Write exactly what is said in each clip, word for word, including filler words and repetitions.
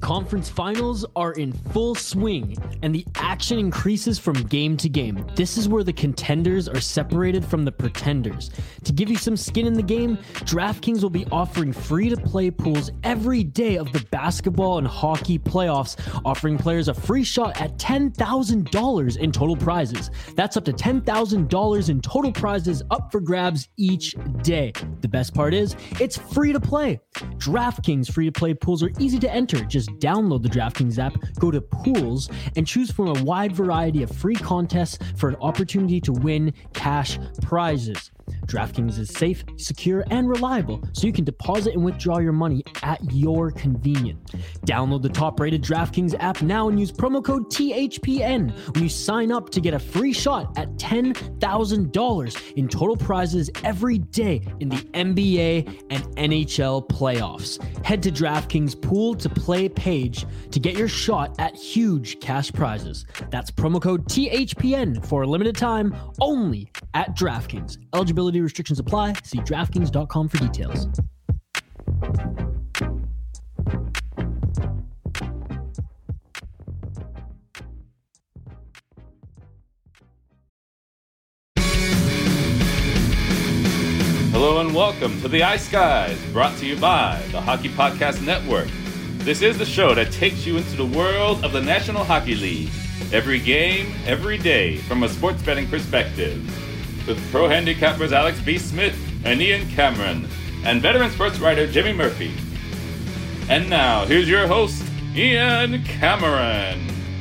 Conference finals are in full swing, and the action increases from game to game. This is where the contenders are separated from the pretenders. To give you some skin in the game, DraftKings will be offering free-to-play pools every day of the basketball and hockey playoffs, offering players a free shot at ten thousand dollars in total prizes. That's up to ten thousand dollars in total prizes up for grabs each day. The best part is, it's free to play. DraftKings free-to-play pools are easy to enter. Just download the DraftKings app, go to Pools, and choose from a wide variety of free contests for an opportunity to win cash prizes. DraftKings is safe, secure, and reliable, so you can deposit and withdraw your money at your convenience. Download the top-rated DraftKings app now and use promo code T H P N when you sign up to get a free shot at ten thousand dollars in total prizes every day in the N B A and N H L playoffs. Head to DraftKings Pool to Play page to get your shot at huge cash prizes. That's promo code T H P N for a limited time only at DraftKings. Eligibility restrictions apply. See DraftKings dot com for details. Hello and welcome to the Ice Guys, brought to you by the Hockey Podcast Network. This is the show that takes you into the world of the National Hockey League. Every game, every day, from a sports betting perspective. With pro handicappers Alex B. Smith and Ian Cameron, and veteran sports writer Jimmy Murphy. And now, here's your host, Ian Cameron.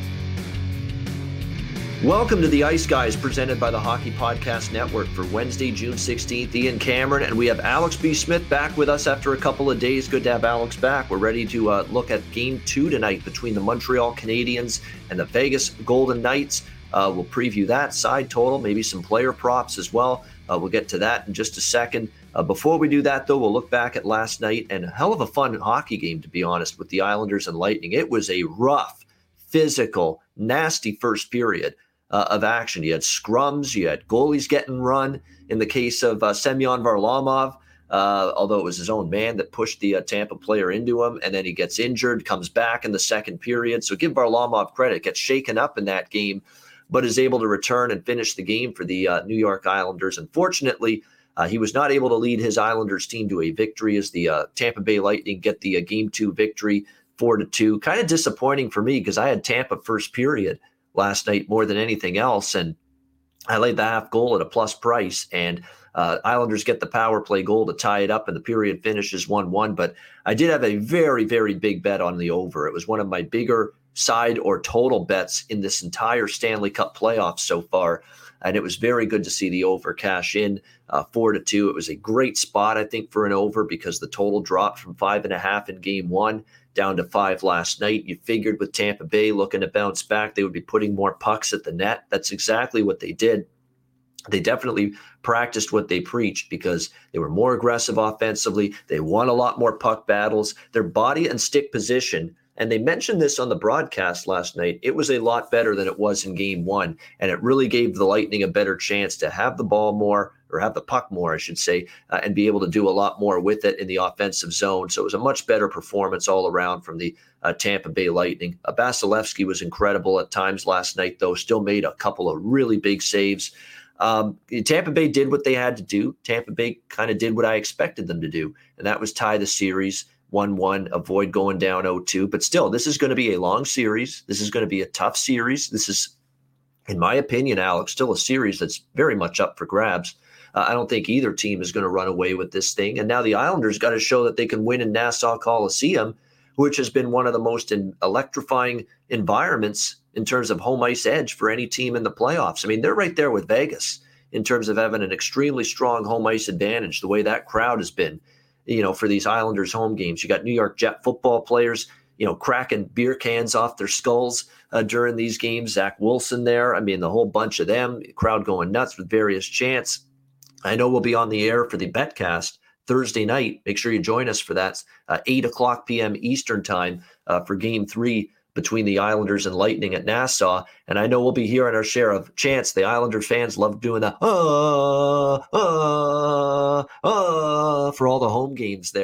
Welcome to the Ice Guys, presented by the Hockey Podcast Network for Wednesday, June sixteenth. Ian Cameron, and we have Alex B. Smith back with us after a couple of days. Good to have Alex back. We're ready to uh, look at Game two tonight between the Montreal Canadiens and the Vegas Golden Knights. Uh, we'll preview that, side total, maybe some player props as well. Uh, we'll get to that in just a second. Uh, before we do that, though, we'll look back at last night, and a hell of a fun hockey game, to be honest, with the Islanders and Lightning. It was a rough, physical, nasty first period uh, of action. You had scrums, you had goalies getting run. In the case of uh, Semyon Varlamov, uh, although it was his own man that pushed the uh, Tampa player into him, and then he gets injured, comes back in the second period. So give Varlamov credit, gets shaken up in that game, but is able to return and finish the game for the uh, New York Islanders. Unfortunately, uh, he was not able to lead his Islanders team to a victory as the uh, Tampa Bay Lightning get the uh, game two victory, four to two. Kind of disappointing for me because I had Tampa first period last night more than anything else, and I laid the half goal at a plus price, and uh, Islanders get the power play goal to tie it up, and the period finishes one one. But I did have a very, very big bet on the over. It was one of my bigger side or total bets in this entire Stanley Cup playoffs so far. And it was very good to see the over cash in uh, four to two. It was a great spot, I think, for an over because the total dropped from five and a half in game one down to five last night. You figured with Tampa Bay looking to bounce back, they would be putting more pucks at the net. That's exactly what they did. They definitely practiced what they preached because they were more aggressive offensively. They won a lot more puck battles. Their body and stick position, and they mentioned this on the broadcast last night, it was a lot better than it was in game one. And it really gave the Lightning a better chance to have the ball more, or have the puck more, I should say, uh, and be able to do a lot more with it in the offensive zone. So it was a much better performance all around from the uh, Tampa Bay Lightning. Uh, Vasilevsky was incredible at times last night, though, still made a couple of really big saves. Um, Tampa Bay did what they had to do. Tampa Bay kind of did what I expected them to do, and that was tie the series one one, avoid going down oh two. But still, this is going to be a long series. This is going to be a tough series. This is, in my opinion, Alex, still a series that's very much up for grabs. Uh, I don't think either team is going to run away with this thing. And now the Islanders got to show that they can win in Nassau Coliseum, which has been one of the most in electrifying environments in terms of home ice edge for any team in the playoffs. I mean, they're right there with Vegas in terms of having an extremely strong home ice advantage, the way that crowd has been, you know, for these Islanders home games. You got New York Jet football players, you know, cracking beer cans off their skulls uh, during these games. Zach Wilson there. I mean, the whole bunch of them, crowd going nuts with various chants. I know we'll be on the air for the BetCast Thursday night. Make sure you join us for that. Uh, eight o'clock p.m. Eastern time uh, for game three between the Islanders and Lightning at Nassau. And I know we'll be hearing our share of chants. The Islander fans love doing the ah, ah, ah for all the home games there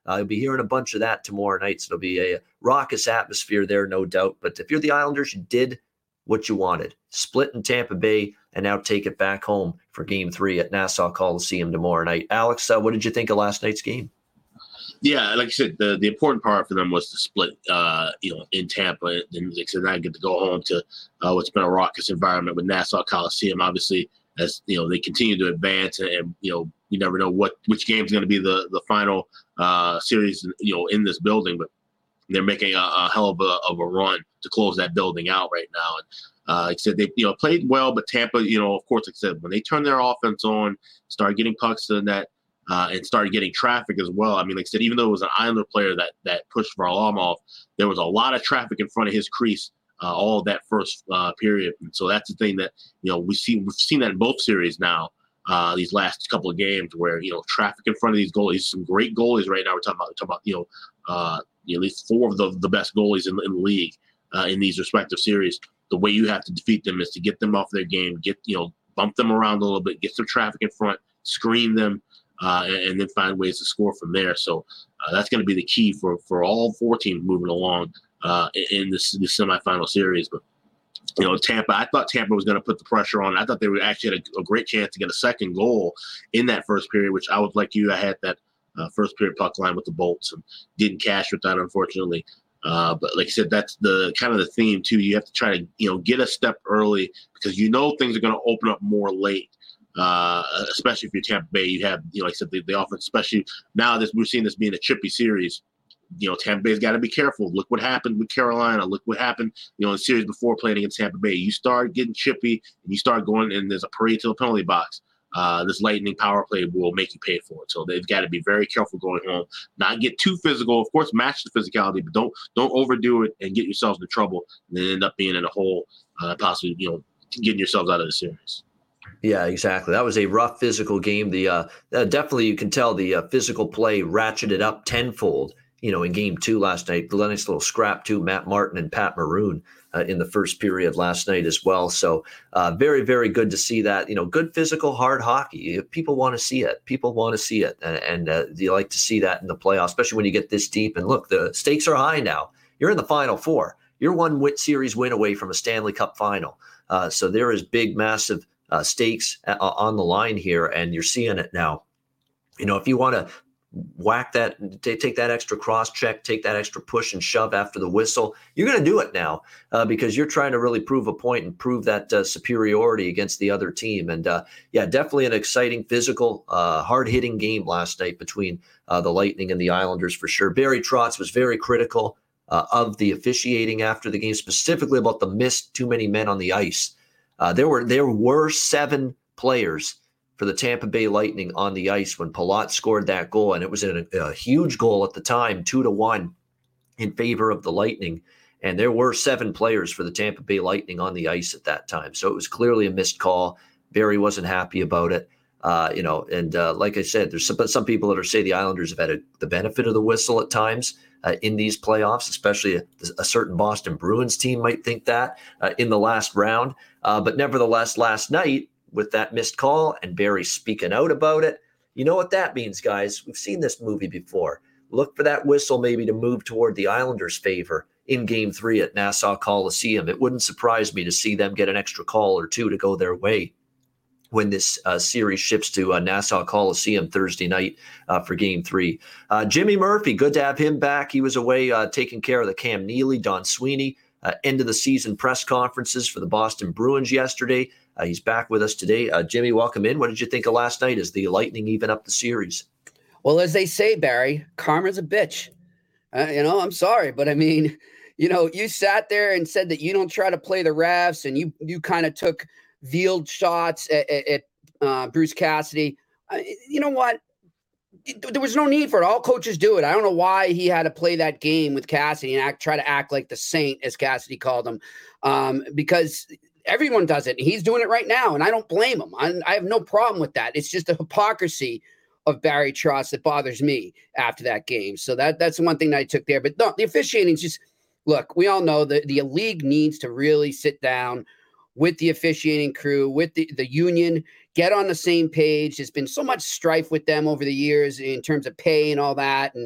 Uh, you'll be hearing a bunch of that tomorrow night. So it'll be a raucous atmosphere there, no doubt. But if you're the Islanders, you did what you wanted. Split in Tampa Bay and now take it back home for game three at Nassau Coliseum tomorrow night. Alex, uh, what did you think of last night's game? Yeah, like I said, the, the important part for them was to split, uh, you know, in Tampa. And like I said, now get to go home to uh, what's been a raucous environment with Nassau Coliseum. Obviously, as you know, they continue to advance, and, and you know, you never know what which game is going to be the the final uh, series, you know, in this building. But they're making a, a hell of a, of a run to close that building out right now. And uh, like I said, they you know played well, but Tampa, you know, of course, like I said, when they turn their offense on, start getting pucks to the net. Uh, and started getting traffic as well. I mean, like I said, even though it was an Islander player that that pushed Varlamov, there was a lot of traffic in front of his crease uh, all of that first uh, period. And so that's the thing that, you know, we see, we've seen that in both series now, uh, these last couple of games where, you know, traffic in front of these goalies, some great goalies right now. We're talking about, we're talking about you know, uh, you know, at least four of the, the best goalies in, in the league uh, in these respective series. The way you have to defeat them is to get them off their game, get, you know, bump them around a little bit, get some traffic in front, screen them, Uh, and, and then find ways to score from there. So uh, that's going to be the key for, for all four teams moving along uh, in, in this, this semifinal series. But, you know, Tampa, I thought Tampa was going to put the pressure on. I thought they were actually had a, a great chance to get a second goal in that first period, which I was like you. I had that uh, first period puck line with the Bolts and didn't cash with that, unfortunately. Uh, but like I said, that's the kind of the theme, too. You have to try to, you know, get a step early because you know things are going to open up more late. Uh, especially if you're Tampa Bay, you have, you know, like I said, the, the offense, especially now that we're seeing this being a chippy series, you know, Tampa Bay's got to be careful. Look what happened with Carolina. Look what happened, you know, in the series before playing against Tampa Bay. You start getting chippy and you start going and there's a parade to the penalty box. Uh, this lightning power play will make you pay for it. So they've got to be very careful going home, not get too physical. Of course, match the physicality, but don't don't overdo it and get yourselves into trouble and then end up being in a hole, uh, possibly, you know, getting yourselves out of the series. Yeah, exactly. That was a rough physical game. The uh, uh, definitely you can tell the uh, physical play ratcheted up tenfold. You know, in game two last night, the nice little scrap too. Matt Martin and Pat Maroon uh, in the first period last night as well. So uh, very, very good to see that. You know, good physical, hard hockey. People want to see it. People want to see it, and, and uh, you like to see that in the playoffs, especially when you get this deep. And look, the stakes are high now. You're in the Final Four. You're one win series win away from a Stanley Cup final. Uh, so there is big, massive. Uh, stakes uh, on the line here, and you're seeing it now. You know, if you want to whack that, t- take that extra cross check, take that extra push and shove after the whistle, you're going to do it now uh, because you're trying to really prove a point and prove that uh, superiority against the other team. And uh, yeah, definitely an exciting, physical, uh, hard-hitting game last night between uh, the Lightning and the Islanders for sure. Barry Trotz was very critical uh, of the officiating after the game, specifically about the missed too many men on the ice. Uh, there were there were seven players for the Tampa Bay Lightning on the ice when Palat scored that goal, and it was a, a huge goal at the time, two to one in favor of the Lightning. And there were seven players for the Tampa Bay Lightning on the ice at that time, so it was clearly a missed call. Barry wasn't happy about it, uh, you know. And uh, like I said, there's some, some people that are say the Islanders have had a, the benefit of the whistle at times. Uh, in these playoffs, especially a, a certain Boston Bruins team might think that uh, in the last round. Uh, but nevertheless, last night with that missed call and Barry speaking out about it, you know what that means, guys? We've seen this movie before. Look for that whistle maybe to move toward the Islanders' favor in game three at Nassau Coliseum. It wouldn't surprise me to see them get an extra call or two to go their way when this uh, series shifts to uh, Nassau Coliseum Thursday night uh, for game three. Uh, Jimmy Murphy, good to have him back. He was away uh, taking care of the Cam Neely, Don Sweeney, uh, end of the season press conferences for the Boston Bruins yesterday. Uh, he's back with us today. Uh, Jimmy, welcome in. What did you think of last night as the Lightning even up the series? Well, as they say, Barry, karma's a bitch. Uh, you know, I'm sorry, but I mean, you know, you sat there and said that you don't try to play the refs and you, you kind of took veiled shots at, at, at uh, Bruce Cassidy. Uh, you know what? There was no need for it. All coaches do it. I don't know why he had to play that game with Cassidy and act, try to act like the saint, as Cassidy called him, um, because everyone does it. He's doing it right now, and I don't blame him. I, I have no problem with that. It's just the hypocrisy of Barry Trotz that bothers me after that game. So that that's the one thing that I took there. But no, the officiating is just, look, we all know that the league needs to really sit down with the officiating crew, with the, the union, get on the same page. There's been so much strife with them over the years in terms of pay and all that. And,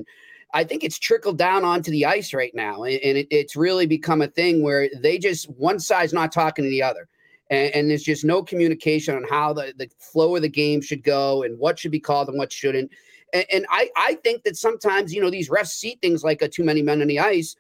I think it's trickled down onto the ice right now. And, and it, it's really become a thing where they just, one side's not talking to the other. And, and there's just no communication on how the, the flow of the game should go and what should be called and what shouldn't. And, and I, I think that sometimes, you know, these refs see things like a too many men on the ice,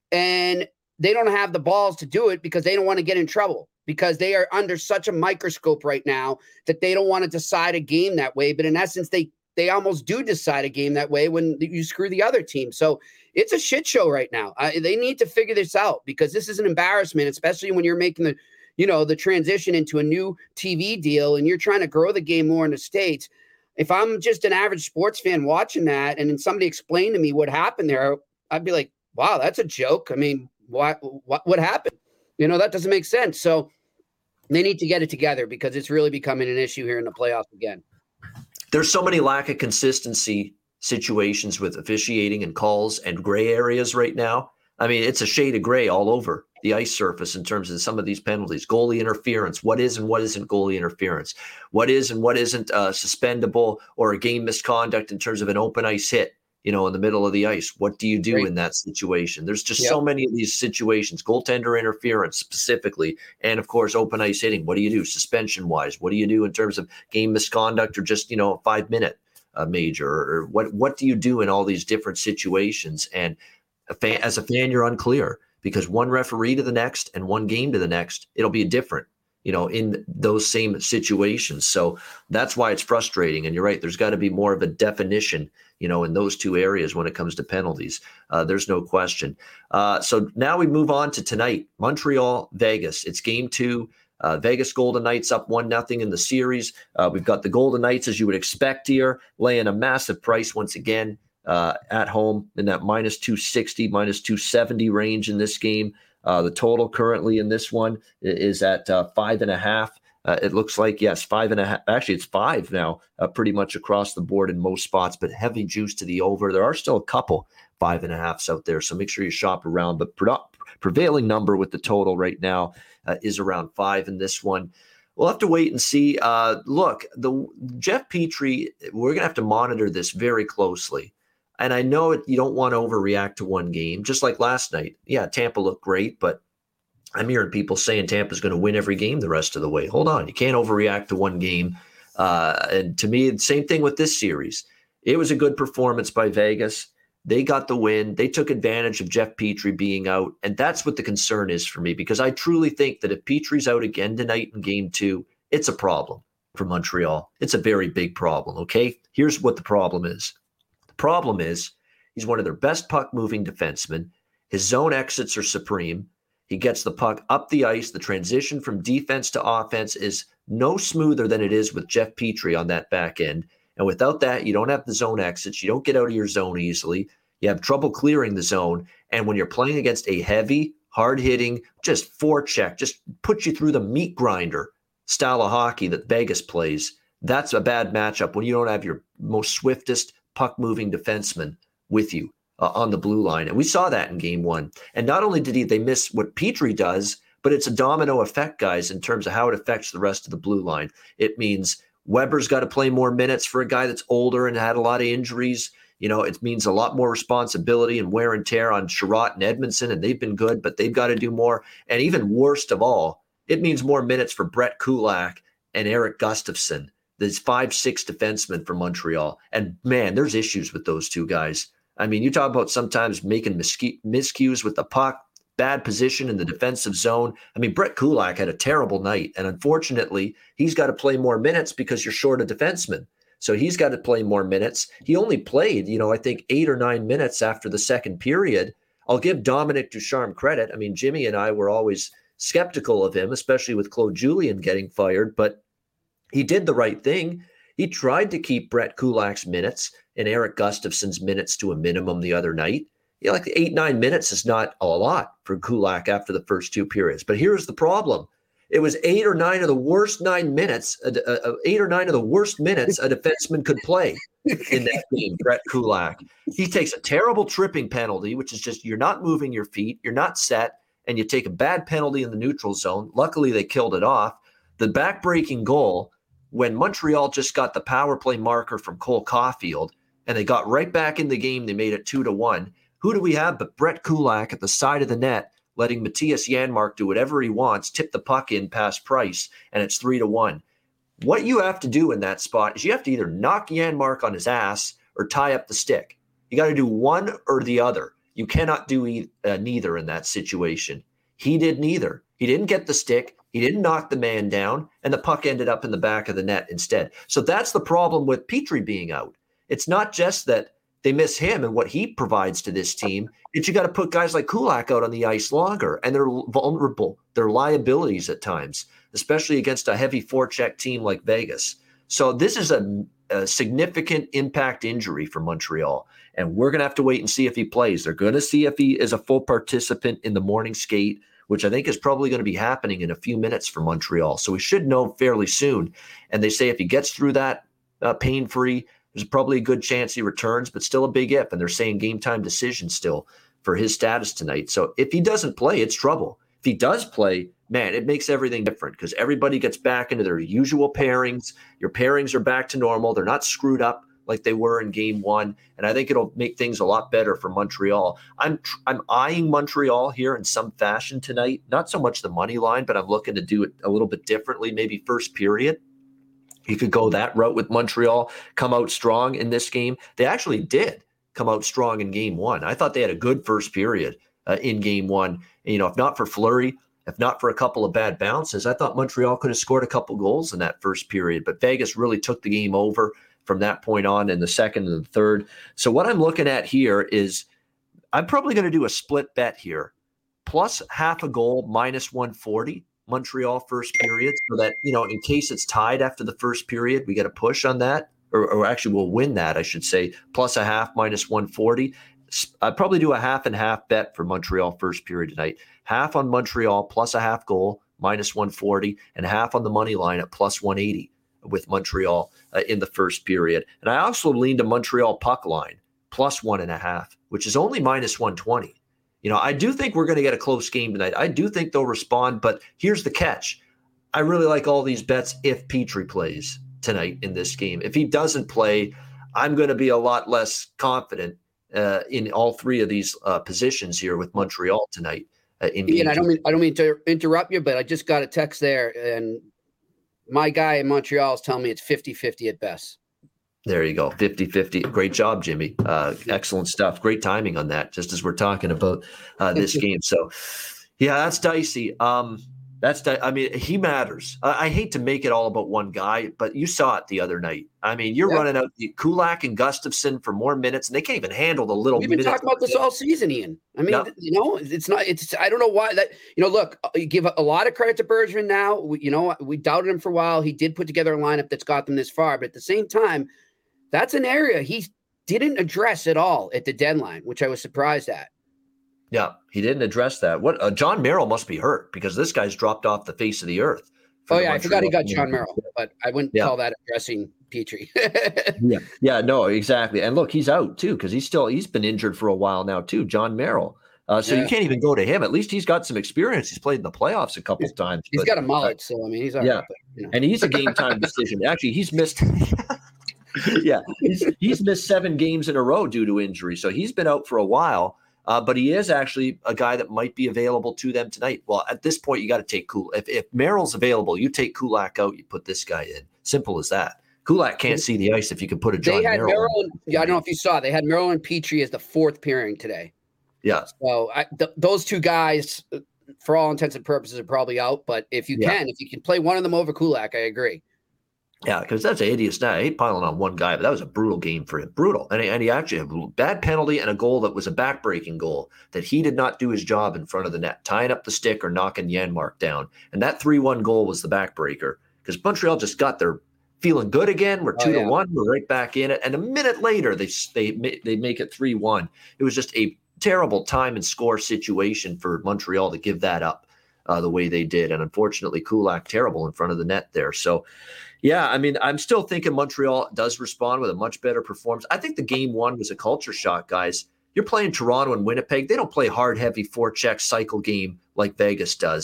and they don't have the balls to do it because they don't want to get in trouble, because they are under such a microscope right now that they don't want to decide a game that way. But in essence, they they almost do decide a game that way when you screw the other team. So it's a shit show right now. Uh, they need to figure this out, because this is an embarrassment, especially when you're making the, you know, the transition into a new T V deal and you're trying to grow the game more in the States. If I'm just an average sports fan watching that and then somebody explained to me what happened there, I'd be like, wow, that's a joke. I mean, what, what, what happened? You know, that doesn't make sense. So they need to get it together, because it's really becoming an issue here in the playoffs again. There's so many lack of consistency situations with officiating and calls and gray areas right now. I mean, it's a shade of gray all over the ice surface in terms of some of these penalties. Goalie interference, what is and what isn't goalie interference? What is and what isn't uh, suspendable or a game misconduct in terms of an open ice hit, you know, in the middle of the ice? What do you do Right. in that situation? There's just Yep. so many of these situations, goaltender interference specifically, and of course, open ice hitting. What do you do suspension wise? What do you do in terms of game misconduct or just, you know, a five minute uh, major, or what, what do you do in all these different situations? And a fan, as a fan, you're unclear, because one referee to the next and one game to the next, it'll be different, you know, in those same situations. So that's why it's frustrating. And you're right, there's got to be more of a definition, you know, in those two areas when it comes to penalties. Uh, there's no question. Uh, so now we move on to tonight, Montreal, Vegas. It's game two. Uh, Vegas Golden Knights up one nothing in the series. Uh, we've got the Golden Knights, as you would expect here, laying a massive price once again uh, at home in that minus two sixty, minus two seventy range in this game. Uh, the total currently in this one is at uh, five and a half. Uh, it looks like, yes, five and a half. Actually, it's five now, uh, pretty much across the board in most spots, but heavy juice to the over. There are still a couple five and a halves out there, so make sure you shop around. But pre- prevailing number with the total right now uh, is around five in this one. We'll have to wait and see. Uh, look, the Jeff Petrie, we're going to have to monitor this very closely. And I know it, you don't want to overreact to one game, just like last night. Yeah, Tampa looked great, but I'm hearing people saying Tampa's going to win every game the rest of the way. Hold on. You can't overreact to one game. Uh, and to me, the same thing with this series. It was a good performance by Vegas. They got the win. They took advantage of Jeff Petrie being out. And that's what the concern is for me, because I truly think that if Petrie's out again tonight in game two, it's a problem for Montreal. It's a very big problem, okay? Here's what the problem is. The problem is he's one of their best puck-moving defensemen. His zone exits are supreme. He gets the puck up the ice. The transition from defense to offense is no smoother than it is with Jeff Petrie on that back end. And without that, you don't have the zone exits. You don't get out of your zone easily. You have trouble clearing the zone. And when you're playing against a heavy, hard-hitting, just forecheck, just put you through the meat grinder style of hockey that Vegas plays, that's a bad matchup when you don't have your most swiftest puck-moving defenseman with you uh, on the blue line. And we saw that in game one. And not only did he, they miss what Petrie does, but it's a domino effect, guys, in terms of how it affects the rest of the blue line. It means Weber's got to play more minutes for a guy that's older and had a lot of injuries. You know, it means a lot more responsibility and wear and tear on Sherratt and Edmondson, and they've been good, but they've got to do more. And even worst of all, it means more minutes for Brett Kulak and Eric Gustafsson. There's five, six defensemen for Montreal. And man, there's issues with those two guys. I mean, you talk about sometimes making miscu- miscues with the puck, bad position in the defensive zone. I mean, Brett Kulak had a terrible night, and unfortunately, he's got to play more minutes because you're short a defenseman. So he's got to play more minutes. He only played, you know, I think eight or nine minutes after the second period. I'll give Dominic Ducharme credit. I mean, Jimmy and I were always skeptical of him, especially with Claude Julien getting fired, but he did the right thing. He tried to keep Brett Kulak's minutes and Eric Gustafsson's minutes to a minimum the other night. You know, like eight, nine minutes is not a lot for Kulak after the first two periods. But here's the problem. It was eight or nine of the worst nine minutes, uh, uh, eight or nine of the worst minutes a defenseman could play in that game, Brett Kulak. He takes a terrible tripping penalty, which is just you're not moving your feet, you're not set, and you take a bad penalty in the neutral zone. Luckily, they killed it off. The back-breaking goal, when Montreal just got the power play marker from Cole Caulfield, and they got right back in the game. They made it two to one. Who do we have but Brett Kulak at the side of the net, letting Matthias Janmark do whatever he wants, tip the puck in past Price, and it's three to one. What you have to do in that spot is you have to either knock Janmark on his ass or tie up the stick. You got to do one or the other. You cannot do e- uh, neither in that situation. He did neither. He didn't get the stick. He didn't knock the man down, and the puck ended up in the back of the net instead. So that's the problem with Petry being out. It's not just that they miss him and what he provides to this team. It's you got to put guys like Kulak out on the ice longer, and they're vulnerable. They're liabilities at times, especially against a heavy forecheck team like Vegas. So this is a, a significant impact injury for Montreal, and we're going to have to wait and see if he plays. They're going to see if he is a full participant in the morning skate, which I think is probably going to be happening in a few minutes for Montreal. So we should know fairly soon. And they say if he gets through that uh, pain-free, there's probably a good chance he returns, but still a big if. And they're saying game time decision still for his status tonight. So if he doesn't play, it's trouble. If he does play, man, it makes everything different because everybody gets back into their usual pairings. Your pairings are back to normal. They're not screwed up like they were in game one. And I think it'll make things a lot better for Montreal. I'm I'm eyeing Montreal here in some fashion tonight. Not so much the money line, but I'm looking to do it a little bit differently, maybe first period. You could go that route with Montreal, come out strong in this game. They actually did come out strong in game one. I thought they had a good first period uh, in game one. And, you know, if not for Fleury, if not for a couple of bad bounces, I thought Montreal could have scored a couple goals in that first period. But Vegas really took the game over from that point on in the second and the third. So what I'm looking at here is I'm probably going to do a split bet here. Plus half a goal, minus one forty. Montreal first period, so that, you know, in case it's tied after the first period, we get a push on that, or, or actually we'll win that, I should say, plus a half, minus one forty. I'd probably do a half and half bet for Montreal first period tonight. Half on Montreal plus a half goal, minus one forty, and half on the money line at plus one eighty with Montreal uh, in the first period. And I also leaned a Montreal puck line, plus one and a half, which is only minus one twenty. You know, I do think we're going to get a close game tonight. I do think they'll respond, but here's the catch. I really like all these bets if Petry plays tonight in this game. If he doesn't play, I'm going to be a lot less confident uh, in all three of these uh, positions here with Montreal tonight. Uh, in Ian, I don't mean I don't mean to interrupt you, but I just got a text there, and my guy in Montreal is telling me it's fifty-fifty at best. There you go. fifty-fifty. Great job, Jimmy. Uh, excellent stuff. Great timing on that, just as we're talking about uh, this game. So, yeah, that's dicey. Um, that's di- I mean, he matters. I-, I hate to make it all about one guy, but you saw it the other night. I mean, you're yeah. running out the Kulak and Gustafsson for more minutes, and they can't even handle the little We've been minutes. talking about this all season, Ian. I mean, yep. you know, it's not – It's I don't know why that – you know, look, you give a, a lot of credit to Bergevin now. We, you know, we doubted him for a while. He did put together a lineup that's got them this far, but at the same time – that's an area he didn't address at all at the deadline, which I was surprised at. Yeah, he didn't address that. What uh, John Merrill must be hurt because this guy's dropped off the face of the earth. Oh, yeah, I forgot he got John Merrill, but I wouldn't yeah. call that addressing Petry. yeah, yeah, no, exactly. And look, he's out too because he's still he's been injured for a while now too, John Merrill. Uh, so yeah. you can't even go to him. At least he's got some experience. He's played in the playoffs a couple he's, of times. He's but, got a mullet, uh, so I mean, he's all yeah, right, but, you know. And he's a game time decision. Actually, he's missed. yeah, he's, he's missed seven games in a row due to injury. So he's been out for a while, uh, but he is actually a guy that might be available to them tonight. Well, at this point, you got to take Kulak. If, if Merrill's available, you take Kulak out, you put this guy in. Simple as that. Kulak can't see the ice if you can put a John They had Merrill. Merrill and, yeah, I don't know if you saw, they had Merrill and Petry as the fourth pairing today. Yeah. So I, th- those two guys, for all intents and purposes, are probably out. But if you yeah. can, if you can play one of them over Kulak, I agree. Yeah, because that's a hideous night. I hate piling on one guy, but that was a brutal game for him. Brutal. And, and he actually had a bad penalty and a goal that was a backbreaking goal that he did not do his job in front of the net, tying up the stick or knocking Janmark down. And that three one goal was the backbreaker because Montreal just got their feeling good again. We're two oh, yeah. to one. We're right back in it. And a minute later, they they they make it three one. It was just a terrible time and score situation for Montreal to give that up uh, the way they did. And unfortunately, Kulak terrible in front of the net there. So, yeah, I mean, I'm still thinking Montreal does respond with a much better performance. I think the game one was a culture shock, guys. You're playing Toronto and Winnipeg. They don't play hard, heavy forecheck cycle game like Vegas does.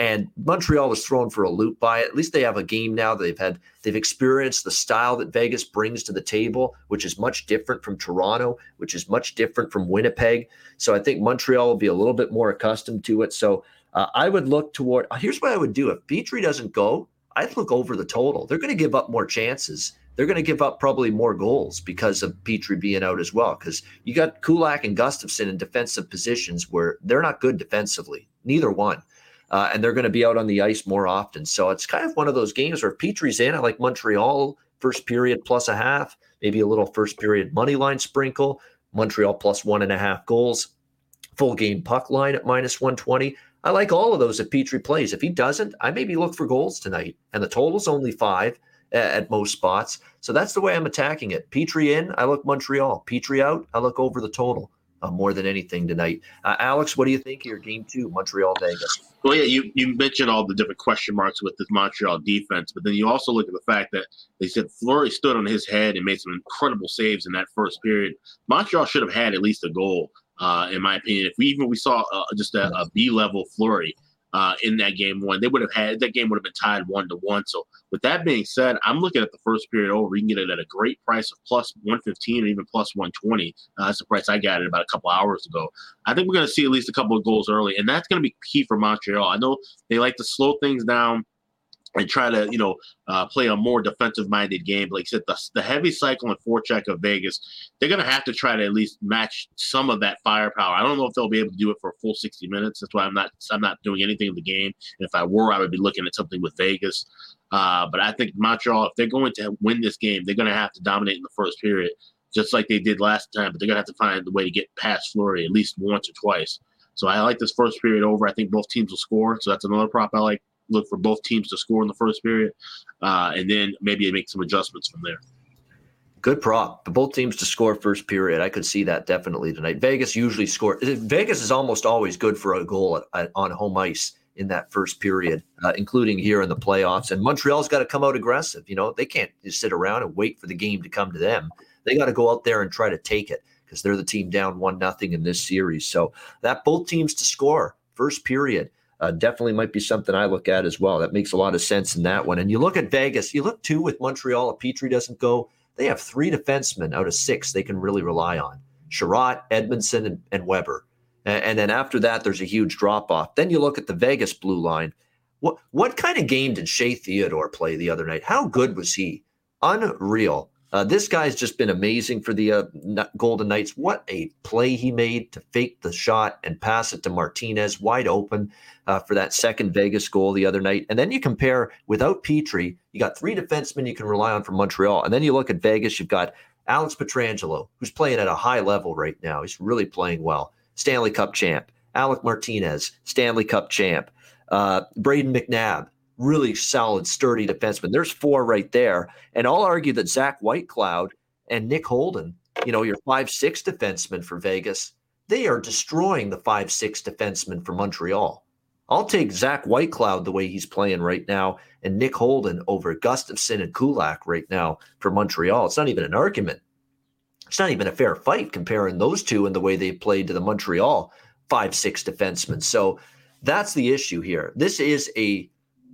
And Montreal was thrown for a loop by it. At least they have a game now that they've had. They've experienced the style that Vegas brings to the table, which is much different from Toronto, which is much different from Winnipeg. So I think Montreal will be a little bit more accustomed to it. So uh, I would look toward. Here's what I would do if Petrie doesn't go. I'd look over the total. They're going to give up more chances. They're going to give up probably more goals because of Petrie being out as well. Because you got Kulak and Gustafsson in defensive positions where they're not good defensively, neither one. Uh, and they're going to be out on the ice more often. So it's kind of one of those games where if Petrie's in, I like Montreal first period plus a half, maybe a little first period money line sprinkle, Montreal plus one and a half goals, full game puck line at minus one twenty. I like all of those if Petrie plays. If he doesn't, I maybe look for goals tonight. And the total's only five at most spots. So that's the way I'm attacking it. Petrie in, I look Montreal. Petrie out, I look over the total uh, more than anything tonight. Uh, Alex, what do you think of your game two, Montreal Vegas? Well, yeah, you, you mentioned all the different question marks with this Montreal defense, but then you also look at the fact that they said Fleury stood on his head and made some incredible saves in that first period. Montreal should have had at least a goal, uh, in my opinion. If we even we saw uh, just a, a B-level Fleury uh, in that game one, they would have had that game would have been tied one to one. So with that being said, I'm looking at the first period over. You can get it at a great price of plus one fifteen or even plus one twenty. Uh, that's the price I got it about a couple hours ago. I think we're going to see at least a couple of goals early, and that's going to be key for Montreal. I know they like to slow things down and try to, you know, uh, play a more defensive-minded game. But like I said, the, the heavy cycle and forecheck of Vegas, they're going to have to try to at least match some of that firepower. I don't know if they'll be able to do it for a full sixty minutes. That's why I'm not I'm not doing anything in the game. And if I were, I would be looking at something with Vegas. Uh, but I think Montreal, if they're going to win this game, they're going to have to dominate in the first period, just like they did last time. But they're going to have to find the way to get past Fleury at least once or twice. So I like this first period over. I think both teams will score. So that's another prop I like. Look for both teams to score in the first period, uh, and then maybe make some adjustments from there. Good prop. Both teams to score first period. I could see that definitely tonight. Vegas usually score. Vegas is almost always good for a goal at, at, on home ice in that first period, uh, including here in the playoffs. And Montreal's got to come out aggressive. You know, they can't just sit around and wait for the game to come to them. They got to go out there and try to take it because they're the team down one nothing in this series. So that both teams to score first period. Uh, definitely might be something I look at as well. That makes a lot of sense in that one. And you look at Vegas, you look too with Montreal, if Petrie doesn't go, they have three defensemen out of six they can really rely on. Sherratt, Edmondson, and, and Weber. And, and then after that, there's a huge drop-off. Then you look at the Vegas blue line. What, what kind of game did Shea Theodore play the other night? How good was he? Unreal. Uh, this guy's just been amazing for the uh, Golden Knights. What a play he made to fake the shot and pass it to Martinez wide open uh, for that second Vegas goal the other night. And then you compare without Petrie, you got three defensemen you can rely on from Montreal. And then you look at Vegas, you've got Alex Pietrangelo, who's playing at a high level right now. He's really playing well. Stanley Cup champ. Alec Martinez, Stanley Cup champ. Uh, Braden McNabb. Really solid, sturdy defenseman. There's four right there. And I'll argue that Zach Whitecloud and Nick Holden, you know, your five six defensemen for Vegas, they are destroying the five six defensemen for Montreal. I'll take Zach Whitecloud the way he's playing right now and Nick Holden over Gustafsson and Kulak right now for Montreal. It's not even an argument. It's not even a fair fight comparing those two and the way they played to the Montreal five six defensemen. So that's the issue here. This is a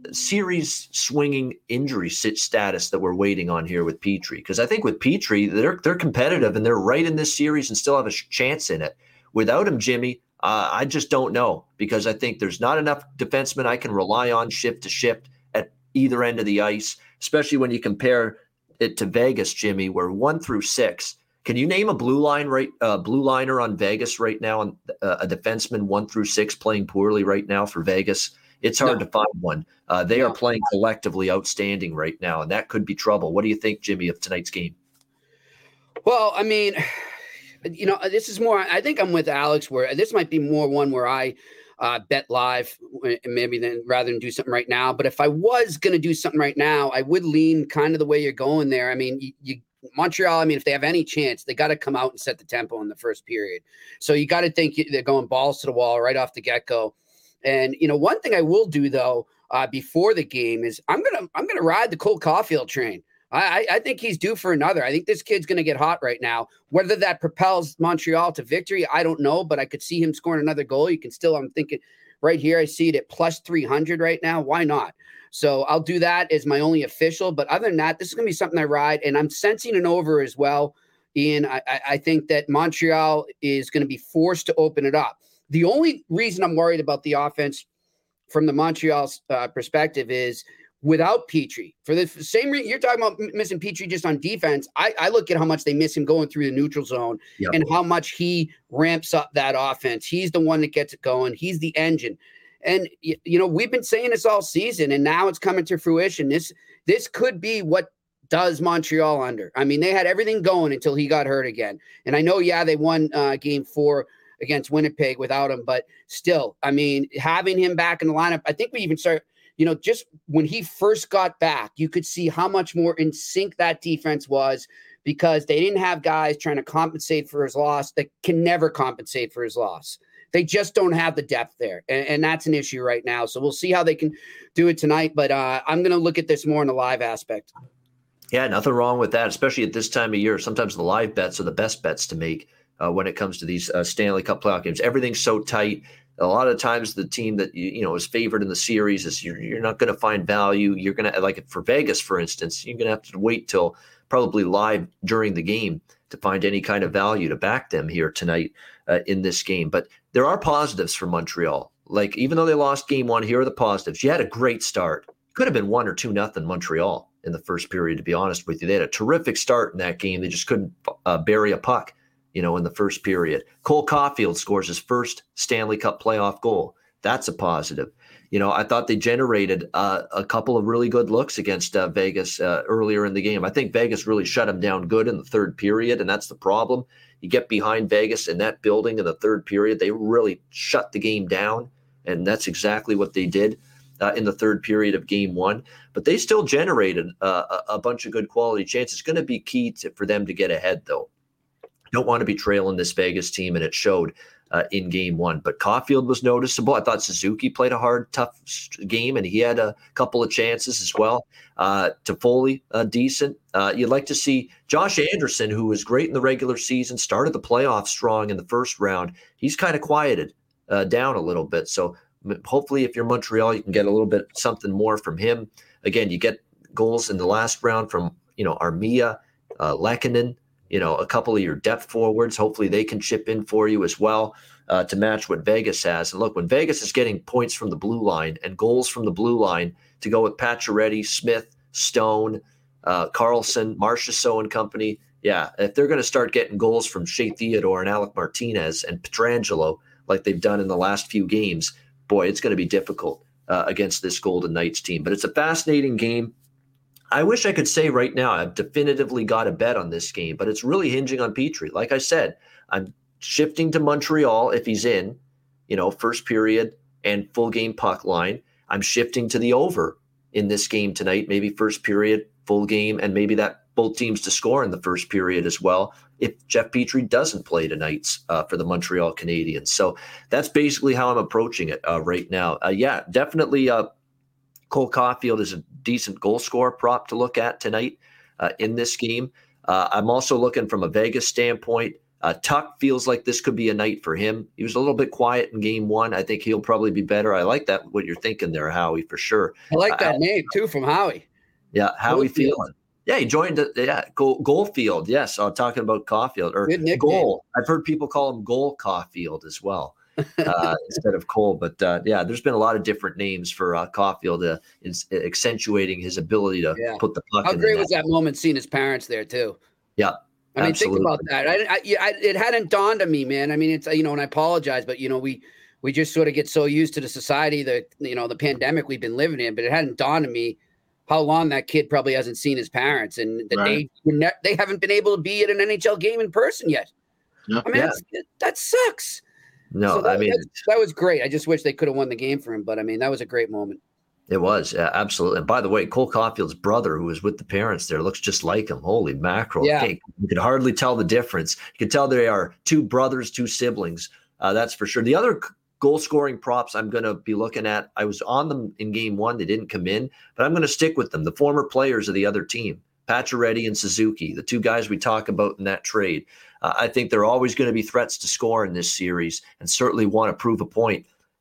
series swinging injury status that we're waiting on here with Petrie. Because I think with Petrie, they're they're competitive and they're right in this series and still have a chance in it. Without him, Jimmy, uh, I just don't know because I think there's not enough defensemen I can rely on shift to shift at either end of the ice, especially when you compare it to Vegas, Jimmy, where one through six. Can you name a blue line right uh, blue liner on Vegas right now, and uh, a defenseman one through six playing poorly right now for Vegas? It's hard no. to find one. Uh, they no. are playing collectively outstanding right now, and that could be trouble. What do you think, Jimmy, of tonight's game? Well, I mean, you know, this is more – I think I'm with Alex where this might be more one where I uh, bet live maybe than rather than do something right now. But if I was going to do something right now, I would lean kind of the way you're going there. I mean, you, you Montreal, I mean, if they have any chance, they got to come out and set the tempo in the first period. So you got to think they're going balls to the wall right off the get-go. And, you know, one thing I will do, though, uh, before the game is I'm going to I'm going to ride the Cole Caulfield train. I, I think he's due for another. I think this kid's going to get hot right now. Whether that propels Montreal to victory, I don't know, but I could see him scoring another goal. You can still, I'm thinking, right here. I see it at plus three hundred right now. Why not? So I'll do that as my only official. But other than that, this is going to be something I ride. And I'm sensing an over as well. Ian, I, I think that Montreal is going to be forced to open it up. The only reason I'm worried about the offense from the Montreal uh, perspective is without Petrie. For the same reason you're talking about missing Petrie just on defense, I, I look at how much they miss him going through the neutral zone yep. and how much he ramps up that offense. He's the one that gets it going. He's the engine. And, you know, we've been saying this all season, and now it's coming to fruition. This this could be what does Montreal under. I mean, they had everything going until he got hurt again. And I know, yeah, they won uh, game four against Winnipeg without him, but still, I mean, having him back in the lineup, I think we even started, you know, just when he first got back, you could see how much more in sync that defense was because they didn't have guys trying to compensate for his loss that can never compensate for his loss. They just don't have the depth there, and, and that's an issue right now. So we'll see how they can do it tonight, but uh, I'm going to look at this more in the live aspect. Yeah, nothing wrong with that, especially at this time of year. Sometimes the live bets are the best bets to make uh, when it comes to these uh, Stanley Cup playoff games. Everything's so tight. A lot of times the team that you, you know is favored in the series is you're, you're not going to find value. You're going to, like for Vegas, for instance, you're going to have to wait till probably live during the game to find any kind of value to back them here tonight uh, in this game. But there are positives for Montreal. Like, even though they lost game one, here are the positives. You had a great start. Could have been one or two nothing Montreal in the first period, to be honest with you. They had a terrific start in that game. They just couldn't uh, bury a puck, you know, in the first period. Cole Caulfield scores his first Stanley Cup playoff goal. That's a positive. You know, I thought they generated uh, a couple of really good looks against uh, Vegas uh, earlier in the game. I think Vegas really shut them down good in the third period, and that's the problem. You get behind Vegas in that building in the third period, they really shut the game down, and that's exactly what they did uh, in the third period of game one. But they still generated uh, a, a bunch of good quality chances. It's going to be key to, for them to get ahead, though. Don't want to be trailing this Vegas team, and it showed uh, in game one. But Caulfield was noticeable. I thought Suzuki played a hard, tough game, and he had a couple of chances as well. Uh, Toffoli, uh, decent. Uh, you'd like to see Josh Anderson, who was great in the regular season, started the playoffs strong in the first round. He's kind of quieted uh, down a little bit. So hopefully if you're Montreal, you can get a little bit something more from him. Again, you get goals in the last round from, you know, Armia, uh, Lehkonen, you know, a couple of your depth forwards. Hopefully they can chip in for you as well uh, to match what Vegas has. And look, when Vegas is getting points from the blue line and goals from the blue line to go with Pacioretty, Smith, Stone, uh, Carlson, Marchessault and company, yeah, if they're going to start getting goals from Shea Theodore and Alec Martinez and Pietrangelo like they've done in the last few games, boy, it's going to be difficult uh, against this Golden Knights team. But it's a fascinating game. I wish I could say right now I've definitively got a bet on this game, but it's really hinging on Petrie. Like I said, I'm shifting to Montreal if he's in, you know, first period and full game puck line. I'm shifting to the over in this game tonight, maybe first period, full game, and maybe that both teams to score in the first period as well if Jeff Petrie doesn't play tonight uh, for the Montreal Canadiens. So that's basically how I'm approaching it uh, right now. Uh, yeah, definitely uh, Cole Caulfield is a decent goal scorer prop to look at tonight uh, in this game. Uh, I'm also looking from a Vegas standpoint. Uh, Tuck feels like this could be a night for him. He was a little bit quiet in game one. I think he'll probably be better. I like that, what you're thinking there, Howie, for sure. I like that uh, name, too, from Howie. Yeah, Howie feeling. Yeah, he joined, uh, yeah, Goal, Goalfield. Yes, I'm talking about Caulfield. Or Goal. I've heard people call him Goal Caulfield as well. uh, instead of Cole. But uh, yeah, there's been a lot of different names for uh, Caulfield, uh, in, accentuating his ability to yeah. put the puck How in. How great was that moment seeing his parents there too? Yeah. I mean, absolutely. think about that. I, I, I, it hadn't dawned on me, man. I mean, it's, you know, and I apologize, but you know, we, we just sort of get so used to the society that, you know, the pandemic we've been living in, but it hadn't dawned on me how long that kid probably hasn't seen his parents, and that right. they ne- they haven't been able to be at an N H L game in person yet. Yeah. I mean, yeah. that sucks. No, so that, I mean, that was great. I just wish they could have won the game for him, but I mean, that was a great moment. It was, uh, absolutely. And by the way, Cole Caulfield's brother, who was with the parents there, looks just like him. Holy mackerel. Yeah. Okay, you could hardly tell the difference. You could tell they are two brothers, two siblings. Uh, that's for sure. The other c- goal scoring props I'm going to be looking at, I was on them in game one. They didn't come in, but I'm going to stick with them. The former players of the other team, Pacioretty and Suzuki, the two guys we talk about in that trade. Uh, I think they're always going to be threats to score in this series and certainly want to prove a point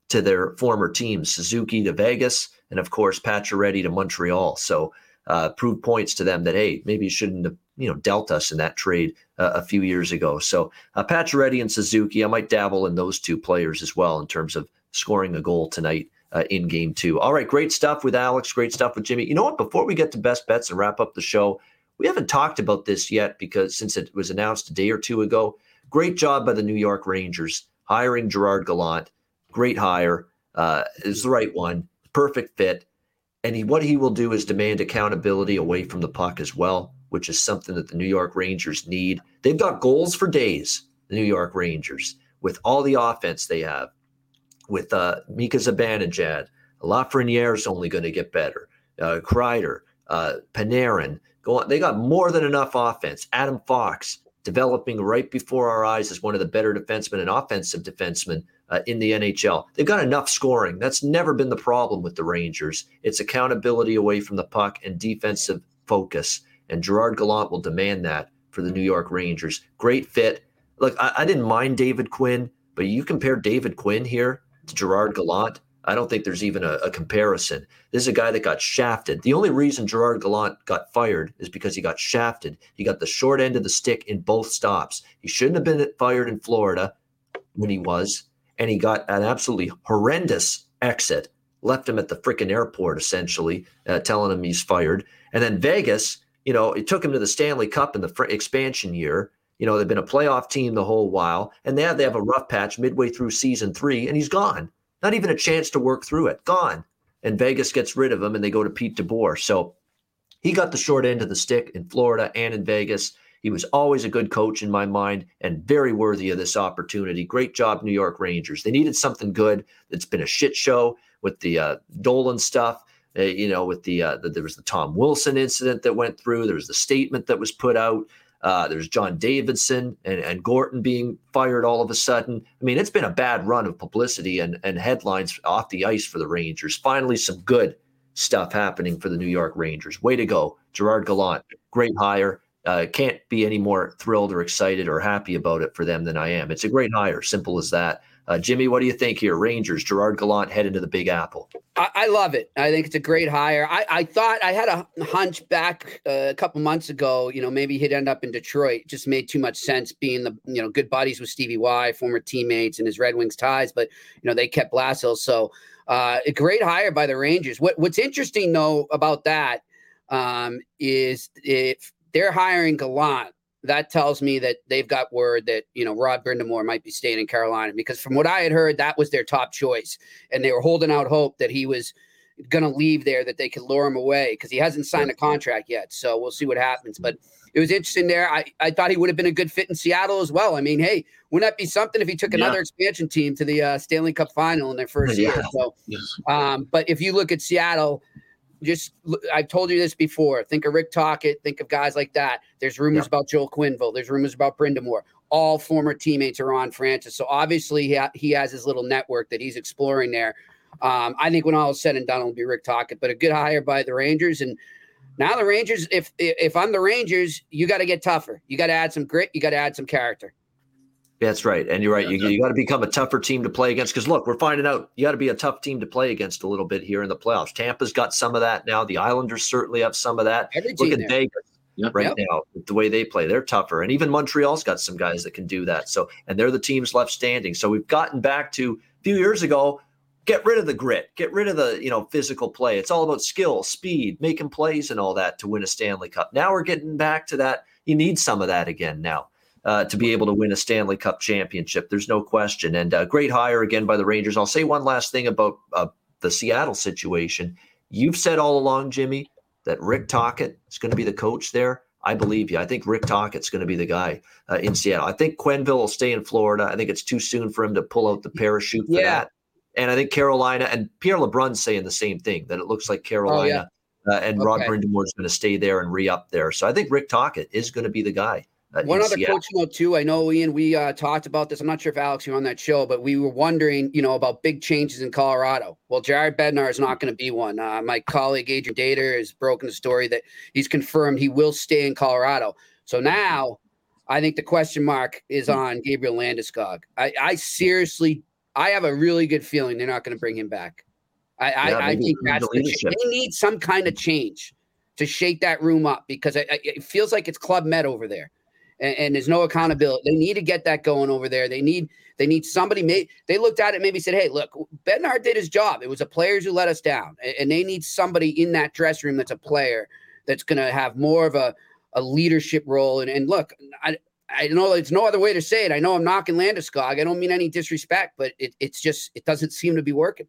to their former teams, Suzuki to Vegas, and of course Pacioretty to Montreal. So uh, prove points to them that, hey, maybe you shouldn't have, you know, dealt us in that trade uh, a few years ago. So uh, Pacioretty and Suzuki, I might dabble in those two players as well in terms of scoring a goal tonight uh, in game two. All right, great stuff with Alex, great stuff with Jimmy. You know what, before we get to best bets and wrap up the show, we haven't talked about this yet because since it was announced a day or two ago, great job by the New York Rangers hiring Gerard Gallant. Great hire, uh, is the right one, perfect fit. And he, what he will do is demand accountability away from the puck as well, which is something that the New York Rangers need. They've got goals for days, the New York Rangers, with all the offense they have, with uh, Mika Zibanejad. Lafreniere is only going to get better. Uh, Kreider, uh, Panarin, go on. They got more than enough offense. Adam Fox developing right before our eyes as one of the better defensemen and offensive defensemen uh, in the N H L. They've got enough scoring. That's never been the problem with the Rangers. It's accountability away from the puck and defensive focus. And Gerard Gallant will demand that for the New York Rangers. Great fit. Look, I, I didn't mind David Quinn, but you compare David Quinn here to Gerard Gallant, I don't think there's even a, a comparison. This is a guy that got shafted. The only reason Gerard Gallant got fired is because he got shafted. He got the short end of the stick in both stops. He shouldn't have been fired in Florida when he was, and he got an absolutely horrendous exit. Left him at the freaking airport, essentially, uh, telling him he's fired. And then Vegas, you know, it took him to the Stanley Cup in the fr- expansion year. You know, they've been a playoff team the whole while, and they have, they have a rough patch midway through season three, and he's gone. Not even a chance to work through it. Gone. And Vegas gets rid of him, and they go to Pete DeBoer. So he got the short end of the stick in Florida and in Vegas. He was always a good coach in my mind and very worthy of this opportunity. Great job, New York Rangers. They needed something good. It's been a shit show with the uh, Dolan stuff. Uh, you know, with the, uh, the there was the Tom Wilson incident that went through. There was the statement that was put out. Uh, there's John Davidson and, and Gorton being fired all of a sudden. I mean, it's been a bad run of publicity and, and headlines off the ice for the Rangers. Finally, some good stuff happening for the New York Rangers. Way to go, Gerard Gallant. Great hire. Uh, can't be any more thrilled or excited or happy about it for them than I am. It's a great hire. Simple as that. Uh, Jimmy, what do you think here? Rangers, Gerard Gallant heading to the Big Apple. I, I love it. I think it's a great hire. I, I thought I had a hunch back uh, a couple months ago, you know, maybe he'd end up in Detroit. It just made too much sense being the, you know, good buddies with Stevie Y, former teammates and his Red Wings ties, but, you know, they kept Blashill. So uh, a great hire by the Rangers. What What's interesting, though, about that um, is if they're hiring Gallant, that tells me that they've got word that, you know, Rod Brind'Amour might be staying in Carolina, because from what I had heard, that was their top choice. And they were holding out hope that he was going to leave there, that they could lure him away, because he hasn't signed a contract yet. So we'll see what happens. But it was interesting there. I, I thought he would have been a good fit in Seattle as well. I mean, hey, wouldn't that be something if he took another yeah. expansion team to the uh, Stanley Cup final in their first yeah. year? So, yes. um, but if you look at Seattle, Just, I've told you this before. Think of Rick Tocchet. Think of guys like that. There's rumors yep. about Joel Quenneville. There's rumors about Brind'Amour. All former teammates are on Francis. So obviously he, ha- he has his little network that he's exploring there. Um, I think when all is said and done, it'll be Rick Tocchet. But a good hire by the Rangers. And now the Rangers, if if I'm the Rangers, you got to get tougher. You got to add some grit. You got to add some character. That's right. And you're right. You, you got to become a tougher team to play against, because, look, we're finding out you got to be a tough team to play against a little bit here in the playoffs. Tampa's got some of that now. The Islanders certainly have some of that. Every Look at there. Vegas yep. right yep. now, the way they play. They're tougher. And even Montreal's got some guys that can do that. So, and they're the teams left standing. So we've gotten back to a few years ago, get rid of the grit, get rid of the, you know, physical play. It's all about skill, speed, making plays and all that to win a Stanley Cup. Now we're getting back to that. You need some of that again now. Uh, to be able to win a Stanley Cup championship. There's no question. And uh, great hire again by the Rangers. I'll say one last thing about uh, the Seattle situation. You've said all along, Jimmy, that Rick Tocchet is going to be the coach there. I believe you. I think Rick Tocchet's going to be the guy uh, in Seattle. I think Quenneville will stay in Florida. I think it's too soon for him to pull out the parachute for yeah. that. And I think Carolina, and Pierre LeBrun's saying the same thing, that it looks like Carolina oh, yeah. uh, and okay. Rod Brind'Amour is going to stay there and re-up there. So I think Rick Tocchet is going to be the guy. Uh, One other Seattle. coach note too. I know, Ian, we uh, talked about this. I'm not sure if Alex, you were on that show, but we were wondering, you know, about big changes in Colorado. Well, Jared Bednar is not going to be one. Uh, my colleague Adrian Dater has broken the story that he's confirmed he will stay in Colorado. So now, I think the question mark is on Gabriel Landeskog. I, I seriously, I have a really good feeling they're not going to bring him back. I, yeah, I, I think that's the, the they need some kind of change to shake that room up because it, it feels like it's Club Med over there, and, and there's no accountability. They need to get that going over there. They need they need somebody. May, they looked at it, maybe said, "Hey, look, Bednar did his job. It was the players who let us down, and, and they need somebody in that dressing room that's a player that's going to have more of a, a leadership role." And, and look, I I know it's no other way to say it. I know I'm knocking Landeskog. I don't mean any disrespect, but it, it's just it doesn't seem to be working.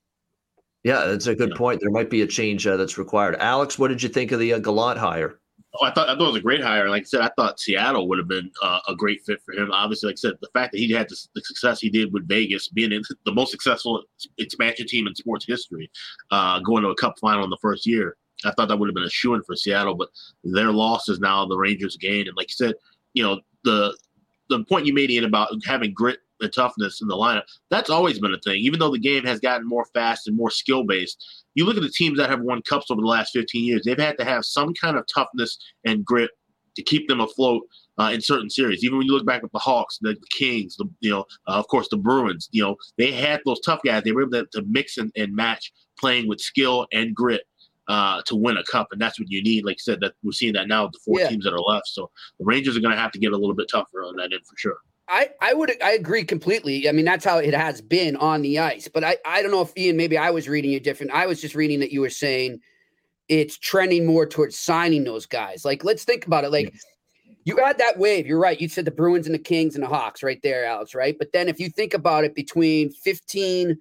Yeah, that's a good yeah. point. There might be a change uh, that's required. Alex, what did you think of the uh, Gallant hire? Oh, I thought I thought it was a great hire. Like I said, I thought Seattle would have been uh, a great fit for him. Obviously, like I said, the fact that he had the, the success he did with Vegas, being in the most successful expansion team in sports history, uh, going to a Cup final in the first year, I thought that would have been a shoo-in for Seattle. But their loss is now the Rangers' gain. And like you said, you know, the the point you made, Ian, about having grit and toughness in the lineup, that's always been a thing. Even though the game has gotten more fast and more skill-based, you look at the teams that have won cups over the last fifteen years, they've had to have some kind of toughness and grit to keep them afloat uh, in certain series. Even when you look back at the Hawks, the, the Kings, the you know, uh, of course, the Bruins, you know, they had those tough guys. They were able to, to mix and, and match playing with skill and grit uh, to win a cup, and that's what you need. Like I said, that we're seeing that now with the four yeah. teams that are left. So the Rangers are going to have to get a little bit tougher on that end for sure. I, I would I agree completely. I mean, that's how it has been on the ice. But I, I don't know if, Ian, maybe I was reading you different. I was just reading that you were saying it's trending more towards signing those guys. Like, let's think about it. Like, yes. you had that wave. You're right. You said the Bruins and the Kings and the Hawks right there, Alex, right? But then if you think about it, between fifteen,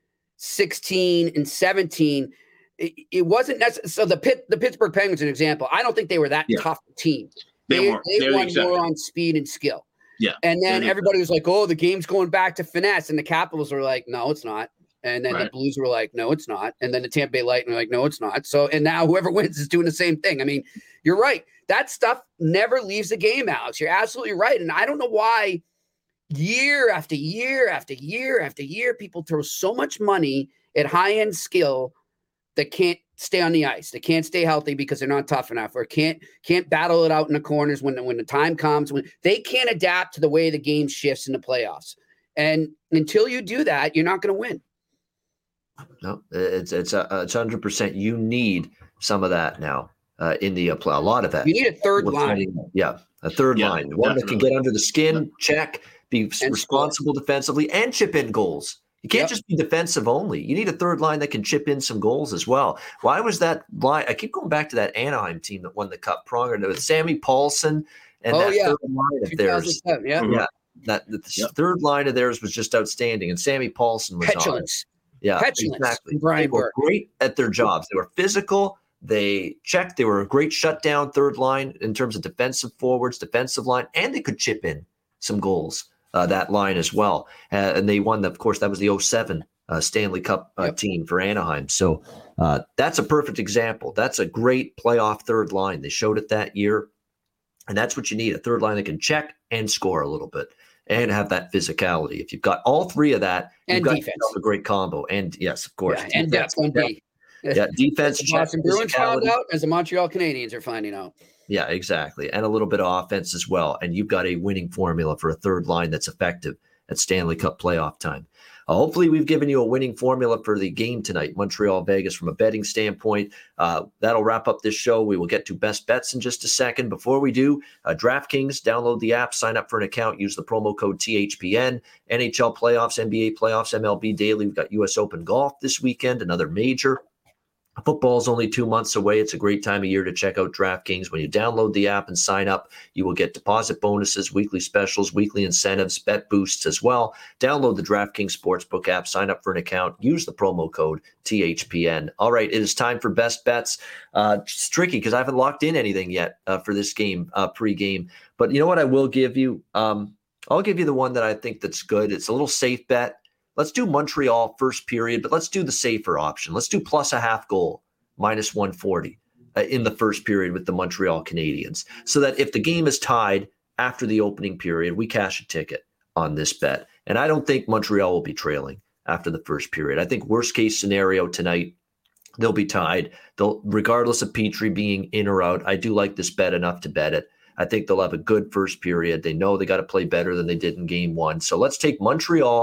sixteen, and seventeen, it, it wasn't necessary. So the Pitt, the Pittsburgh Penguins, an example, I don't think they were that yeah. tough team. They, they, were. they, they won exactly. more on speed and skill. Yeah. And then everybody was like, oh, the game's going back to finesse. And the Capitals were like, no, it's not. And then right. the Blues were like, no, it's not. And then the Tampa Bay Lightning were like, no, it's not. So, and now whoever wins is doing the same thing. I mean, you're right. That stuff never leaves the game, Alex. You're absolutely right. And I don't know why year after year after year after year, people throw so much money at high-end skill that can't stay on the ice. They can't stay healthy because they're not tough enough, or can't can't battle it out in the corners when the, when the time comes. When they can't adapt to the way the game shifts in the playoffs. And until you do that, you're not going to win. No, it's it's a it's one hundred percent. You need some of that now uh, in the uh, play. A lot of that. You need a third We're line. Playing, yeah, a third yeah, line. One definitely. that can get under the skin, check, be and responsible score. defensively, and chip in goals. You can't yep. just be defensive only. You need a third line that can chip in some goals as well. Why was that line? I keep going back to that Anaheim team that won the Cup. Pronger with Sammy Paulson and oh, that yeah. third line of theirs. Yeah, yeah. That the yep. third line of theirs was just outstanding, and Sammy Paulson was petulance. On. Yeah, petulance. exactly. Brian they were Burke. great at their jobs. They were physical. They checked. They were a great shutdown third line in terms of defensive forwards, defensive line, and they could chip in some goals. Uh, that line as well, uh, and they won. The, of course, that was the oh seven. Uh, Stanley Cup uh, yep. team for Anaheim. So uh, that's a perfect example. That's a great playoff third line. They showed it that year. And that's what you need, a third line that can check and score a little bit and have that physicality. If you've got all three of that, and you've got defense. a great combo. And yes, of course. Yeah, and depth on D. Yeah, defense. As the Boston Bruins found out, as the Montreal Canadiens are finding out. Yeah, exactly. And a little bit of offense as well. And you've got a winning formula for a third line that's effective at Stanley Cup playoff time. Uh, hopefully, we've given you a winning formula for the game tonight, Montreal-Vegas, from a betting standpoint. Uh, that'll wrap up this show. We will get to best bets in just a second. Before we do, uh, DraftKings, download the app, sign up for an account, use the promo code T H P N. N H L playoffs, N B A playoffs, M L B daily. We've got U S Open golf this weekend, another major. Football is only two months away. It's a great time of year to check out DraftKings. When you download the app and sign up, you will get deposit bonuses, weekly specials, weekly incentives, bet boosts as well. Download the DraftKings Sportsbook app, sign up for an account, use the promo code T H P N. All right, it is time for best bets. Uh, it's tricky because I haven't locked in anything yet uh, for this game, uh, pre-game. But you know what I will give you? Um, I'll give you the one that I think that's good. It's a little safe bet. Let's do Montreal first period, but let's do the safer option. Let's do plus a half goal, minus one forty uh, in the first period with the Montreal Canadiens, so that if the game is tied after the opening period, we cash a ticket on this bet. And I don't think Montreal will be trailing after the first period. I think worst case scenario tonight, they'll be tied. They'll, regardless of Petrie being in or out, I do like this bet enough to bet it. I think they'll have a good first period. They know they got to play better than they did in game one. So let's take Montreal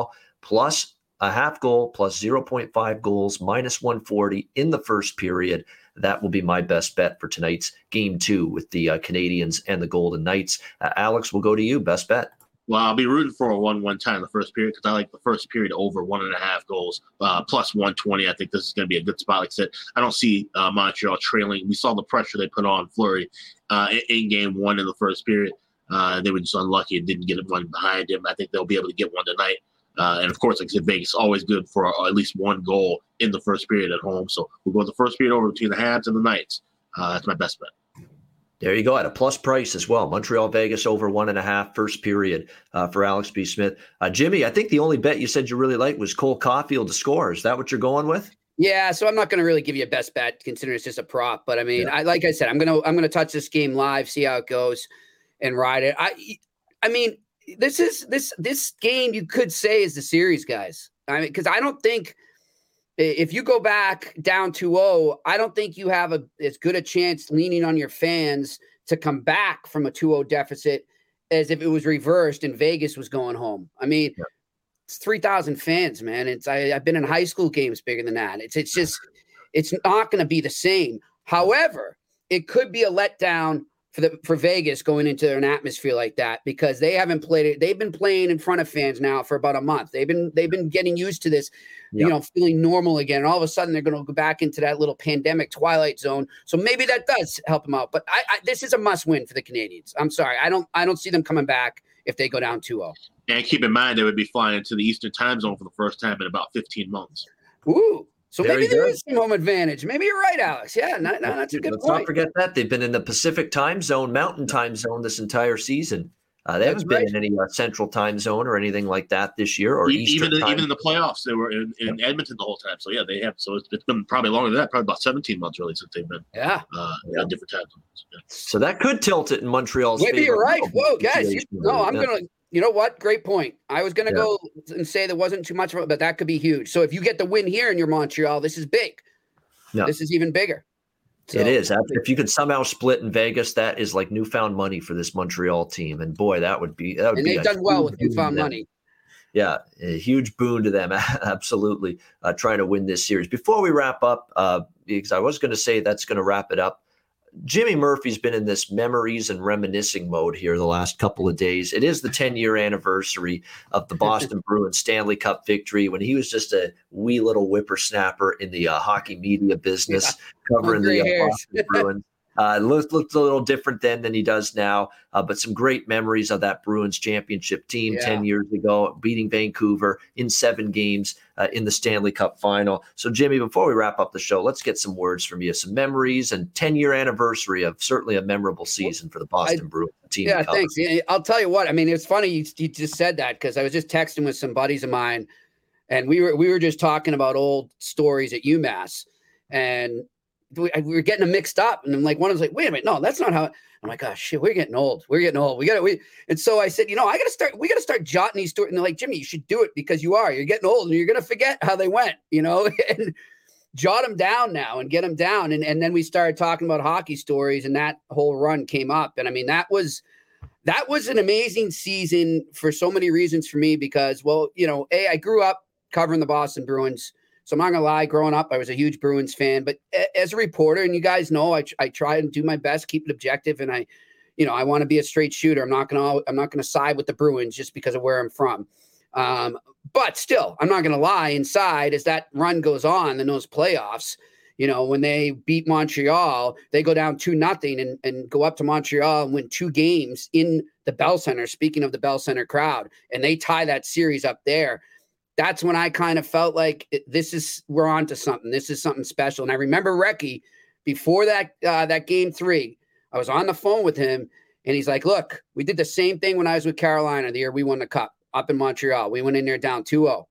plus a half goal, plus zero point five goals, minus one forty in the first period. That will be my best bet for tonight's game two with the uh, Canadians and the Golden Knights. Uh, Alex, we'll go to you. Best bet. Well, I'll be rooting for a one one tie in the first period because I like the first period over one and a half goals, uh, plus one twenty. I think this is going to be a good spot. Like I said, I don't see uh, Montreal trailing. We saw the pressure they put on Fleury uh, in, in game one in the first period. Uh, they were just unlucky and didn't get one behind him. I think they'll be able to get one tonight. Uh, and, of course, like I said, Vegas always good for uh, at least one goal in the first period at home. So we'll go the first period over between the Habs and the Knights. Uh, that's my best bet. There you go, at a plus price as well. Montreal, Vegas over one and a half first period uh, for Alex B. Smith. Uh, Jimmy, I think the only bet you said you really liked was Cole Caulfield to score. Is that what you're going with? Yeah, so I'm not going to really give you a best bet considering it's just a prop. But I mean, yeah. I like I said, I'm gonna I'm gonna touch this game live, see how it goes, and ride it. I I mean, this is this this game you could say is the series, guys. I mean, because I don't think. If you go back down two oh, I don't think you have a as good a chance leaning on your fans to come back from a two oh deficit as if it was reversed and Vegas was going home. I mean, yeah. It's three thousand fans, man. It's I, I've been in high school games bigger than that. It's it's just it's not going to be the same. However, it could be a letdown for the for Vegas going into an atmosphere like that because they haven't played it. They've been playing in front of fans now for about a month. They've been they've been getting used to this, yep. you know, feeling normal again. And all of a sudden they're going to go back into that little pandemic twilight zone. So maybe that does help them out. But I, I this is a must win for the Canadians. I'm sorry, I don't I don't see them coming back if they go down two oh. And keep in mind they would be flying into the Eastern time zone for the first time in about fifteen months. Ooh. So Very maybe there good. is some home advantage. Maybe you're right, Alex. Yeah, no, no, that's a good Let's point. not forget that. They've been in the Pacific time zone, Mountain time zone this entire season. Uh, they That's haven't been right. in any uh, Central time zone or anything like that this year. Or even Eastern in, time. even in the playoffs, they were in, in yep. Edmonton the whole time. So, yeah, they have. So it's, it's been probably longer than that, probably about seventeen months really since they've been Yeah. uh, Yeah. in different time zones. Yeah. So that could tilt it in Montreal's Maybe favor. you're right. Whoa, guys. You, Situation. no, I'm Yeah. going to – you know what? Great point. I was going to Yeah. go and say there wasn't too much of it, but that could be huge. So if you get the win here in your Montreal, this is big. Yeah. This is even bigger. So, it is. If you could somehow split in Vegas, that is like newfound money for this Montreal team. And boy, that would be that would and be they've a done well huge with boon newfound to them. money. Yeah, a huge boon to them. Absolutely, uh, trying to win this series. Before we wrap up, uh, because I was going to say that's going to wrap it up. Jimmy Murphy's been in this memories and reminiscing mode here the last couple of days. It is the ten-year anniversary of the Boston Bruins Stanley Cup victory when he was just a wee little whippersnapper in the uh, hockey media business, yeah. covering Gray the uh, hairs. Boston Bruins. Uh, looked, looked a little different then than he does now, uh, but some great memories of that Bruins championship team Yeah. ten years ago, beating Vancouver in seven games uh, in the Stanley Cup final. So, Jimmy, before we wrap up the show, let's get some words from you, some memories and ten-year anniversary of certainly a memorable season for the Boston I, Bruins team. Yeah, thanks. I'll tell you what. I mean, it's funny you, you just said that because I was just texting with some buddies of mine, and we were we were just talking about old stories at UMass, and we, we were getting them mixed up, and I'm like, one was like, wait a minute, no, that's not how. I'm like, oh shit, we're getting old. We're getting old. We got to, we, and so I said, you know, I got to start, we got to start jotting these stories. And they're like, Jimmy, you should do it because you are, you're getting old and you're going to forget how they went, you know, and jot them down now and get them down. And, and then we started talking about hockey stories and that whole run came up. And I mean, that was, that was an amazing season for so many reasons for me because, well, you know, A, I grew up covering the Boston Bruins. So I'm not gonna lie, growing up, I was a huge Bruins fan, but as a reporter, and you guys know, I, I try and do my best, keep it objective. And I, you know, I want to be a straight shooter. I'm not going to, I'm not going to side with the Bruins just because of where I'm from. Um, but still, I'm not going to lie inside as that run goes on in those playoffs, you know, when they beat Montreal, they go down two nothing and, and go up to Montreal and win two games in the Bell Center. Speaking of the Bell Center crowd, and they tie that series up there. That's when I kind of felt like it, this is, we're on to something. This is something special. And I remember Recchi before that, uh, that game three, I was on the phone with him and he's like, look, we did the same thing when I was with Carolina the year we won the cup up in Montreal. We went in there down two oh.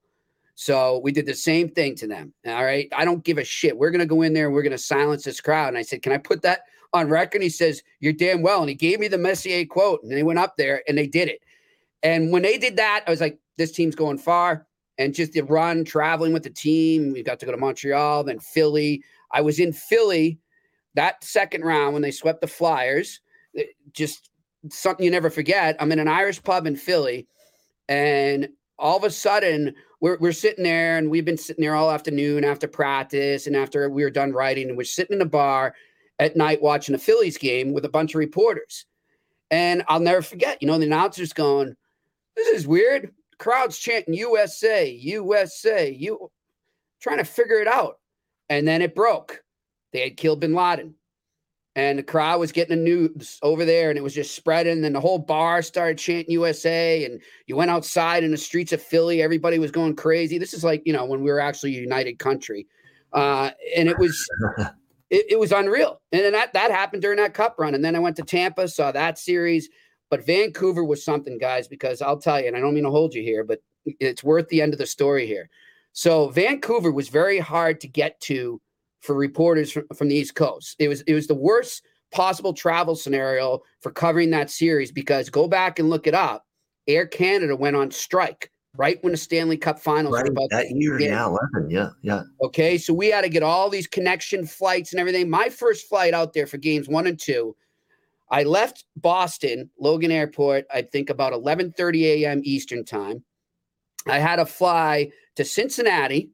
So we did the same thing to them. All right. I don't give a shit. We're going to go in there and we're going to silence this crowd. And I said, can I put that on record? He says, you're damn well. And he gave me the Messier quote and they went up there and they did it. And when they did that, I was like, this team's going far. And just the run, traveling with the team. We got to go to Montreal, then Philly. I was in Philly that second round when they swept the Flyers. Just something you never forget. I'm in an Irish pub in Philly, and all of a sudden, we're we're sitting there, and we've been sitting there all afternoon after practice and after we were done writing, and we're sitting in a bar at night watching a Phillies game with a bunch of reporters. And I'll never forget, you know, the announcer's going, "This is weird. Crowd's chanting U S A, U S A, you trying to figure it out." And then it broke. They had killed bin Laden. And the crowd was getting the news over there, and it was just spreading. And then the whole bar started chanting U S A, and you went outside in the streets of Philly. Everybody was going crazy. This is like, you know, when we were actually a united country. Uh, and it was it, it was unreal. And then that, that happened during that cup run. And then I went to Tampa, saw that series. But Vancouver was something, guys, because I'll tell you, and I don't mean to hold you here, but it's worth the end of the story here. So Vancouver was very hard to get to for reporters from, from the East Coast. It was it was the worst possible travel scenario for covering that series, because go back and look it up. Air Canada went on strike right when the Stanley Cup Finals right, were about that year. Yeah, eleven. Yeah, yeah. Okay, so we had to get all these connection flights and everything. My first flight out there for games one and two, I left Boston, Logan Airport, I think about eleven thirty a.m. Eastern time. I had to fly to Cincinnati,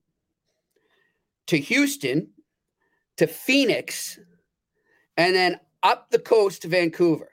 to Houston, to Phoenix, and then up the coast to Vancouver.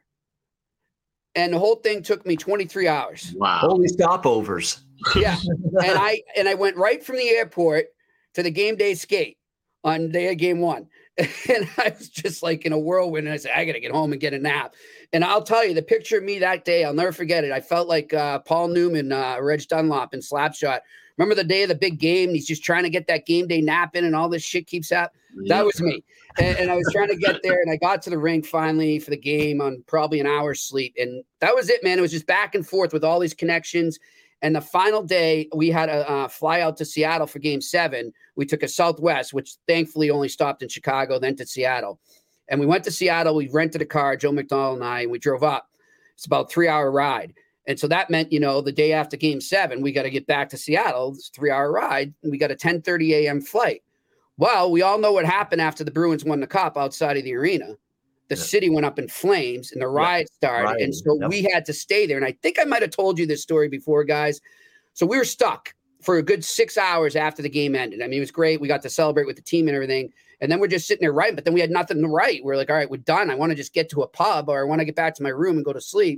And the whole thing took me twenty-three hours. Wow. Holy stopovers. Yeah. and I and I went right from the airport to the game day skate on day of game one. And I was just like in a whirlwind. And I said, I got to get home and get a nap. And I'll tell you, the picture of me that day, I'll never forget it. I felt like uh, Paul Newman, uh, Reg Dunlop in Slapshot. Remember the day of the big game? And he's just trying to get that game day nap in, and all this shit keeps happening. Yeah. That was me. And, and I was trying to get there, and I got to the rink finally for the game on probably an hour's sleep. And that was it, man. It was just back and forth with all these connections. And the final day, we had a uh, fly out to Seattle for game seven. We took a Southwest, which thankfully only stopped in Chicago, then to Seattle. And we went to Seattle. We rented a car, Joe McDonald and I, and we drove up. It's about a three-hour ride. And so that meant, you know, the day after game seven, we got to get back to Seattle. It's a three-hour ride. And we got a ten thirty a.m. flight. Well, we all know what happened after the Bruins won the cup outside of the arena. The yeah. city went up in flames and the riot yeah. started. Right. And so yep. we had to stay there. And I think I might have told you this story before, guys. So we were stuck for a good six hours after the game ended. I mean, it was great. We got to celebrate with the team and everything. And then we're just sitting there writing, but then we had nothing to write. We're like, all right, we're done. I want to just get to a pub, or I want to get back to my room and go to sleep.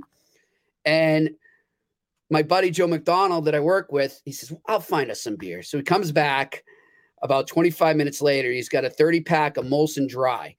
And my buddy Joe McDonald that I work with, he says, I'll find us some beer. So he comes back about twenty-five minutes later. He's got a thirty pack of Molson Dry,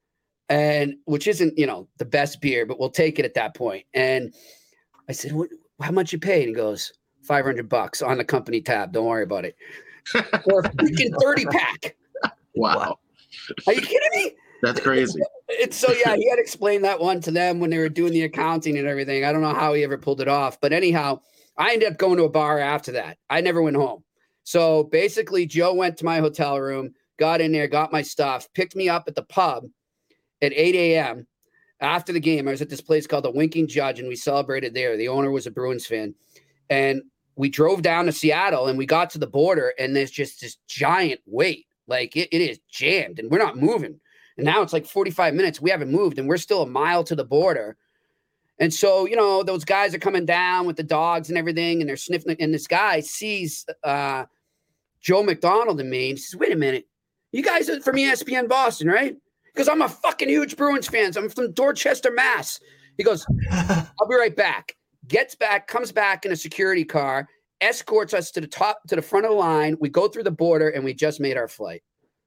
and which isn't, you know, the best beer, but we'll take it at that point. And I said, what, how much you pay? And he goes, five hundred bucks on the company tab. Don't worry about it. For a freaking thirty pack. Wow. Are you kidding me? That's crazy. It's so, yeah, he had explained that one to them when they were doing the accounting and everything. I don't know how he ever pulled it off. But anyhow, I ended up going to a bar after that. I never went home. So basically, Joe went to my hotel room, got in there, got my stuff, picked me up at the pub at eight a.m. After the game. I was at this place called the Winking Judge, and we celebrated there. The owner was a Bruins fan. And we drove down to Seattle, and we got to the border, and there's just this giant wait. Like, it, it is jammed, and we're not moving. And now it's like forty-five minutes. We haven't moved, and we're still a mile to the border. And so, you know, those guys are coming down with the dogs and everything, and they're sniffing. And this guy sees uh, Joe McDonald and me, and he says, wait a minute. You guys are from E S P N Boston, right? Because I'm a fucking huge Bruins fan. I'm from Dorchester, Mass. He goes, I'll be right back. Gets back, comes back in a security car, escorts us to the top, to the front of the line. We go through the border, and we just made our flight.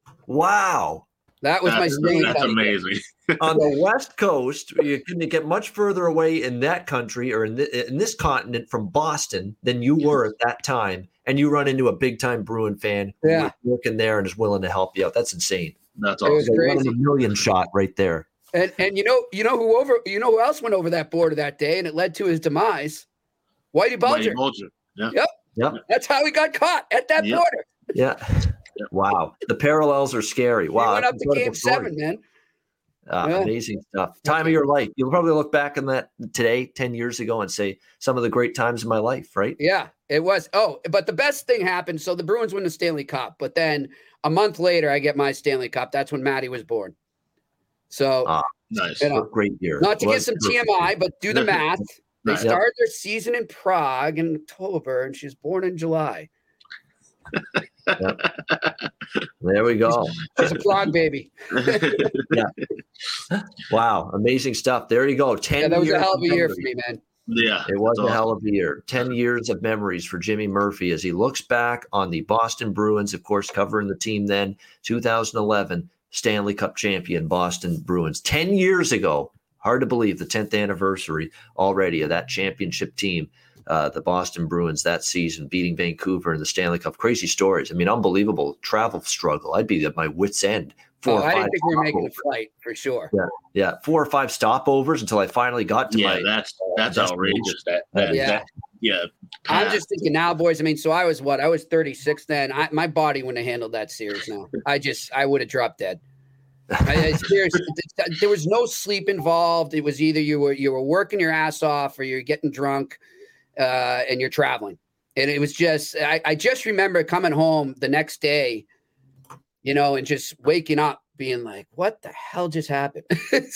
Wow. That was that's, my That's amazing. On the West Coast, you couldn't get much further away in that country or in, the, in this continent from Boston than you were at that time. And you run into a big-time Bruin fan who yeah. is working there and is willing to help you out. That's insane. That's awesome. It was crazy. One in a million shot right there. And and you know you know who over you know who else went over that border that day, and it led to his demise? Whitey Bulger. Whitey Bulger. Yeah. Yep. Yep. That's how he got caught at that Yep. border. Yeah. Wow. The parallels are scary. Wow. He went up to game story. seven, man. Uh, Yeah. Amazing stuff. Time of your life. You'll probably look back on that today, ten years ago, and say some of the great times in my life, right? Yeah, it was. Oh, but the best thing happened. So the Bruins win the Stanley Cup, but then a month later, I get my Stanley Cup. That's when Maddie was born. So Ah, Nice. you know, what a great year. not to What get some a T M I, but do the math. They Right. started their season in Prague in October, and she was born in July. Yep. There we go. She's a frog baby. Yeah. Wow. Amazing stuff. There you go. ten Yeah, that was years a hell of a year for memories. me, man. Yeah, It was that's a hell awesome. of a year. ten years of memories for Jimmy Murphy as he looks back on the Boston Bruins, of course, covering the team then, two thousand eleven Stanley Cup champion Boston Bruins. ten years ago. Hard to believe the tenth anniversary already of that championship team, uh, the Boston Bruins that season, beating Vancouver in the Stanley Cup. Crazy stories. I mean, unbelievable travel struggle. I'd be at my wit's end. Four Oh, or I five didn't think we were making a stopovers. flight for sure. Yeah, yeah, four or five stopovers until I finally got to Yeah, my. that's that's That's outrageous. That, that, Yeah. that yeah. I'm just thinking now, boys. I mean, so I was what? I was thirty-six then. I, my body wouldn't have handled that series now. I just, I would have dropped dead. I, I, seriously, there was no sleep involved. It was either you were you were working your ass off or you're getting drunk, uh, and you're traveling. And it was just, I, I just remember coming home the next day, you know, and just waking up being like, "What the hell just happened?"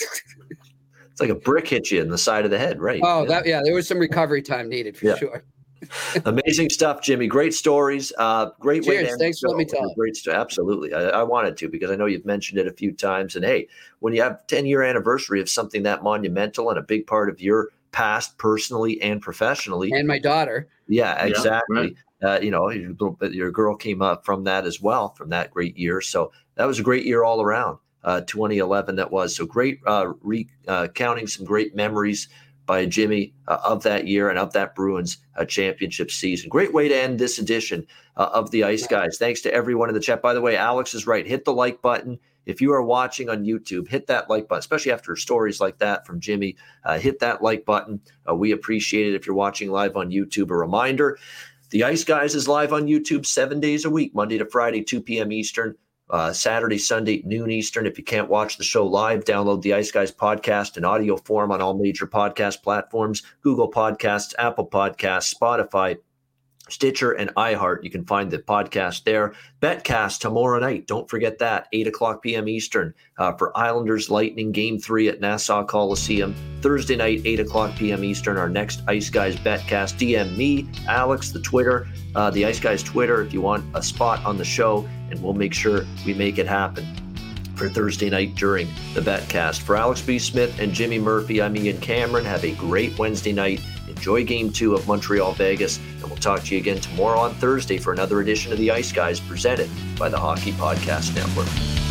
It's like a brick hit you in the side of the head, right? Oh, Yeah. that yeah, there was some recovery time needed for Yeah. sure. Amazing stuff, Jimmy. Great stories. Uh, great way Cheers. to end Thanks the for letting show. me tell it. Great sto- Absolutely. I, I wanted to because I know you've mentioned it a few times. And hey, when you have ten year anniversary of something that monumental and a big part of your past, personally and professionally, And my daughter. yeah, Yeah, exactly. Uh, you know, your, little bit- your girl came up from that as well, from that great year. So that was a great year all around. Uh, twenty eleven, that was so great. Uh, recounting some great memories by Jimmy uh, of that year and of that Bruins uh, championship season. Great way to end this edition uh, of the Ice Guys. Thanks to everyone in the chat. By the way, Alex is right. Hit the like button. If you are watching on YouTube, hit that like button, especially after stories like that from Jimmy. Uh, hit that like button. Uh, we appreciate it. If you're watching live on YouTube, a reminder, the Ice Guys is live on YouTube seven days a week, Monday to Friday, two p.m. Eastern. Uh, Saturday, Sunday, noon Eastern. If you can't watch the show live, download the Ice Guys podcast in audio form on all major podcast platforms, Google Podcasts, Apple Podcasts, Spotify, Stitcher, and iHeart. You can find the podcast there. Betcast tomorrow night. Don't forget that, eight o'clock p.m. Eastern uh, for Islanders Lightning Game three at Nassau Coliseum. Thursday night, eight o'clock p.m. Eastern, our next Ice Guys Betcast. D M me, Alex, the Twitter, uh, the Ice Guys Twitter if you want a spot on the show, and we'll make sure we make it happen for Thursday night during the Betcast. For Alex B. Smith and Jimmy Murphy, I'm Ian Cameron. Have a great Wednesday night. Enjoy Game two of Montreal Vegas, and we'll talk to you again tomorrow on Thursday for another edition of the Ice Guys presented by the Hockey Podcast Network.